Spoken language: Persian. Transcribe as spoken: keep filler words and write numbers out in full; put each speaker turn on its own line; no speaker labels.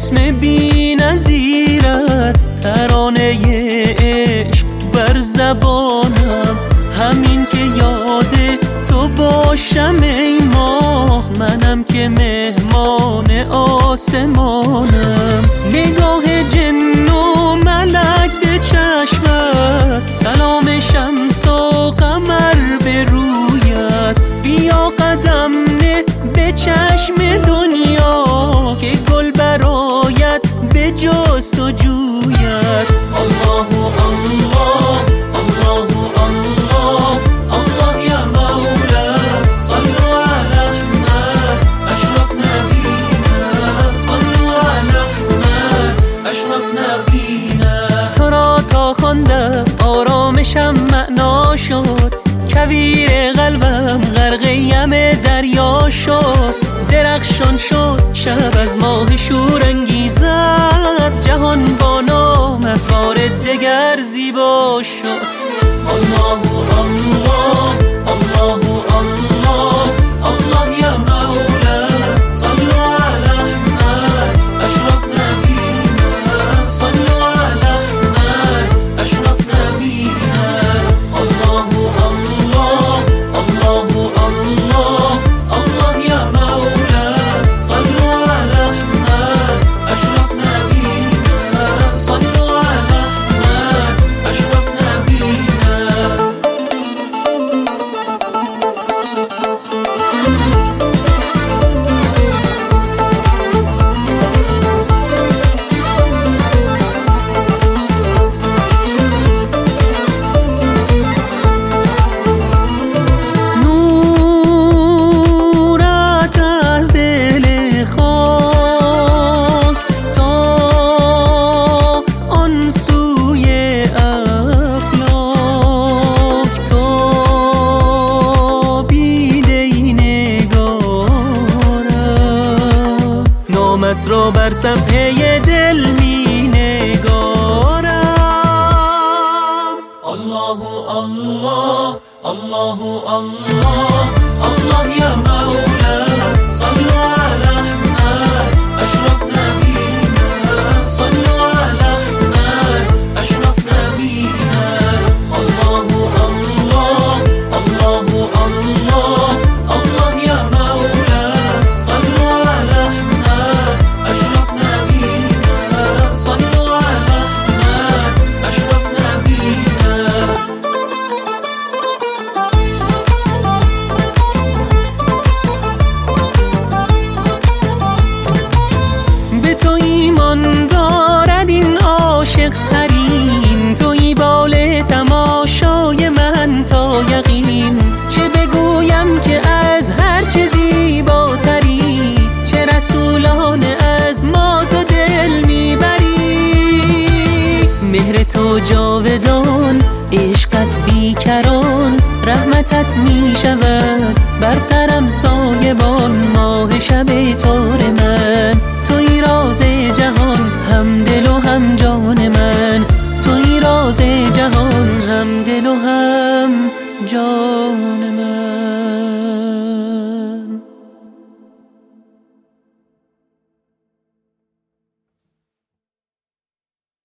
اسم بی نظیرت، ترانه عشق بر زبانم. همین که یاد تو باشم ای ماه، منم که مهمان آسمانم. نگاه جن و ملک به چشمت، سلام شمس و قمر به رویت. بیا قدم نه به چشم دنیا، که گل برایت به جست و جویت. الله الله الله الله الله یا مولا، صلوا علی احمد اشرف نبینا، صلوا علی احمد اشرف نبینا. تو را تا خواندم آرامشم معنا شد، کویر قلبم غرقه دریا شد. درخشان شد شب از ماه شور انگیزد، جهان با نامت بار دگر زیبا شد. الله الله الله الله الله یا مولا، صلوا علی احمد اشرف نبینا، صلوا علی احمد اشرف نبینا. الله الله الله الله الله یا مولا، صلوا علی احمد اشرف نبینا، صلوا علی احمد اشرف نبینا. نامت را بر صفحه دل می نگارم. الله الله الله الله الله یا مولا، صلوا علی احمد اشرف نبینا، صلوا علی احمد اشرف نبینا. الله الله الله الله الله یا مولا، صلوا علی احمد اشرف نبینا، صلوا علی احمد اشرف نبینا. به تو ایمان دارد این عاشق ترین، تویی بال تماشای من تا یقین. چه بگویم که از هر چه زیباتری، چه رسولان از ما تو دل میبری. مهر تو جاودان، عشقت بیکران، رحمتت میشود بر سرم سایبان. ماه شب تار من، توی راز جهان، هم دل و هم جان من. توی راز جهان، هم دل و هم جان من.